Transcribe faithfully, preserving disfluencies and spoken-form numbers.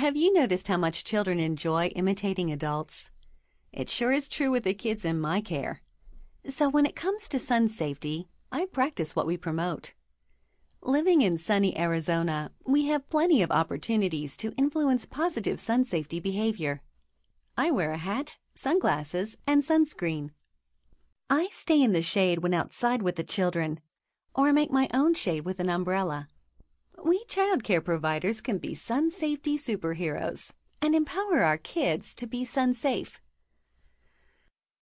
Have you noticed how much children enjoy imitating adults? It sure is true with the kids in my care. So when it comes to sun safety, I practice what we promote. Living in sunny Arizona, we have plenty of opportunities to influence positive sun safety behavior. I wear a hat, sunglasses, and sunscreen. I stay in the shade when outside with the children, or make my own shade with an umbrella. We child care providers can be sun safety superheroes and empower our kids to be sun safe.